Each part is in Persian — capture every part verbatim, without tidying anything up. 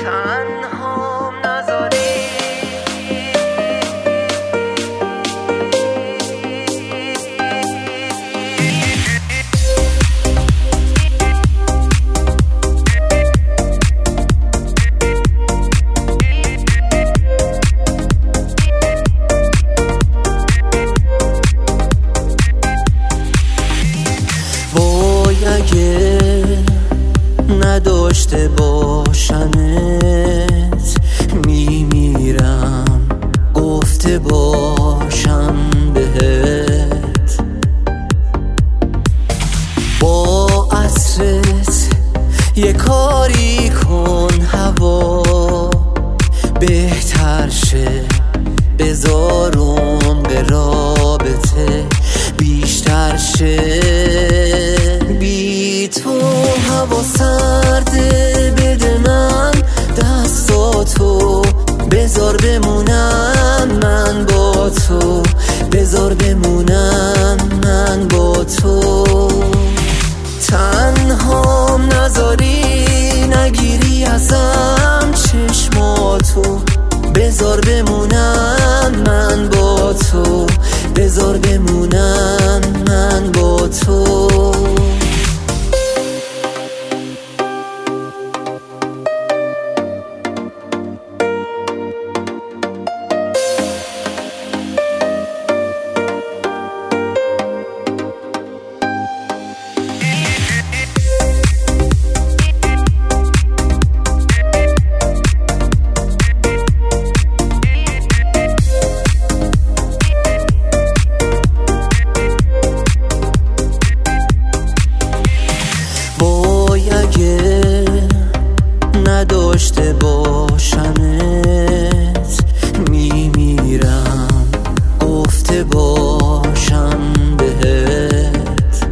تنهام نذاری. وای اگه نداشته باشمت میمیرم، گفته باشم بهت. با عطرت یه کاری کن هوا بهتر شه، بذار عمق رابطه بیشتر شه. بی تو هوا سرده، بده من دستاتو، بذار بمونم من با تو، بذار بمونم من با تو. تنهام نذاری، نگیری ازم چشماتو، بذار بمونم من با تو، بذار بمونم من با تو. نداشته باشمت میمیرم، گفته باشم بهت.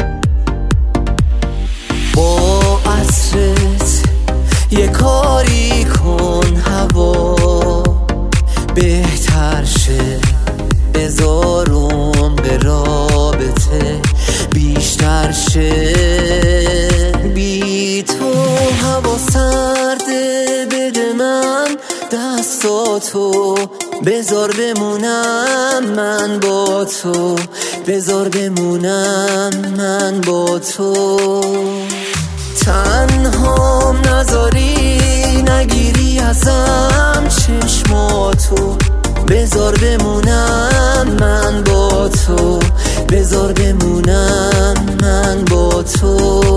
با عطرت یه کاری کن هوا بهتر شه، بذار عمق رابطه بیشتر شه. بی تو هوا سرده، بده من دستاتو، بذار بمونم من با تو، بذار بمونم من با تو. تنهام نذاری، نگیری ازم چشماتو، بذار بمونم من با تو، بذار بمونم من با تو.